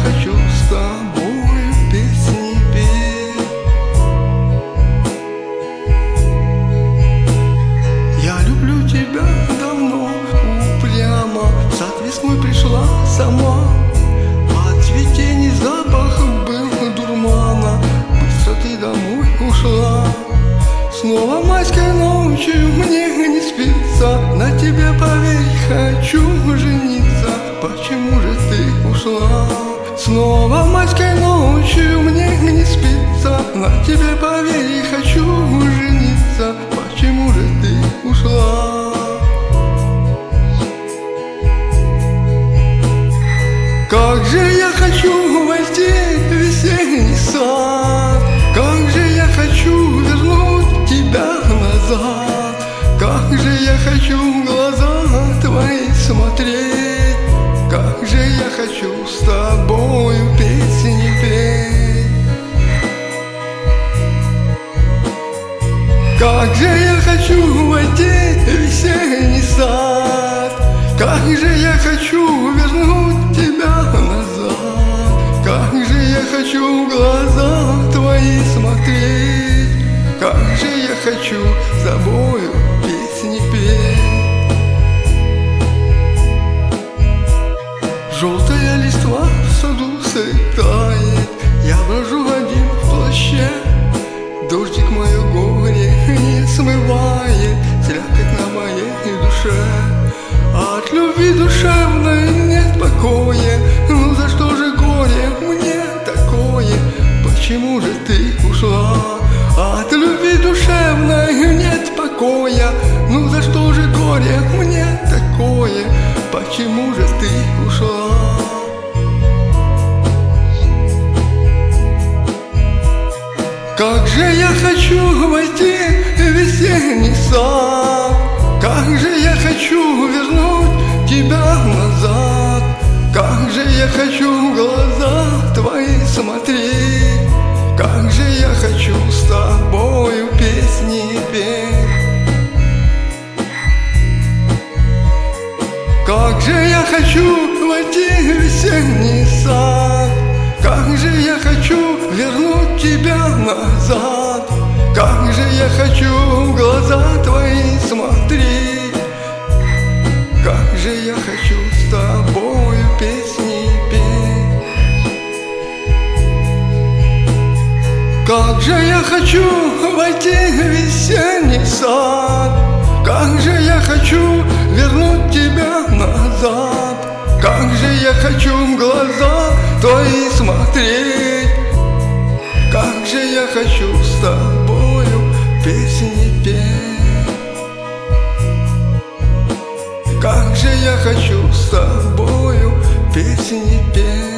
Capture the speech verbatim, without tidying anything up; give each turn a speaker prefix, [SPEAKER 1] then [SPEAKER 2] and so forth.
[SPEAKER 1] хочу с тобою песни петь. Я люблю тебя давно, упрямо, в сад весной пришла сама. От цветений запах был дурмана, быстро ты домой ушла. Снова майской ночью мне не спится, на тебе, поверь, хочу жениться. Почему же ты ушла? Снова майской ночью мне не спится, на тебе, поверь, хочу жениться. Почему же ты ушла? Как же я хочу войти в весенний сад, как же я хочу вернуть тебя назад, как же я хочу в глаза твои смотреть, как же я хочу с тобою песни петь. Как же я хочу войти в весенний сад, как же я хочу вернуть тебя назад, как же я хочу в глаза твои смотреть, как же я хочу с тобою песни петь. Желтая листва в саду светает, я брожу один в плаще. Дождик мое горе не смывает, слякоть на моей душе. От любви душевной нет покоя, ну за что же горе мне такое? Почему же ты ушла? От любви душевной нет покоя, ну за что же горе мне такое? Почему же ты ушла? Как же я хочу войти в весенний сад, как же я хочу вернуть тебя назад, как же я хочу в глаза твои смотреть, как же я хочу с тобою песни петь. Как же я хочу войти в весенний сад, как же я хочу вернуть тебя назад, как же я хочу в глаза твои смотреть, как же я хочу с тобою песни петь. Как же я хочу войти в весенний сад, как же я хочу вернуть тебя назад, как же я хочу в глаза твои смотреть, как же я хочу с тобою песни петь. Как же я хочу с тобою песни петь.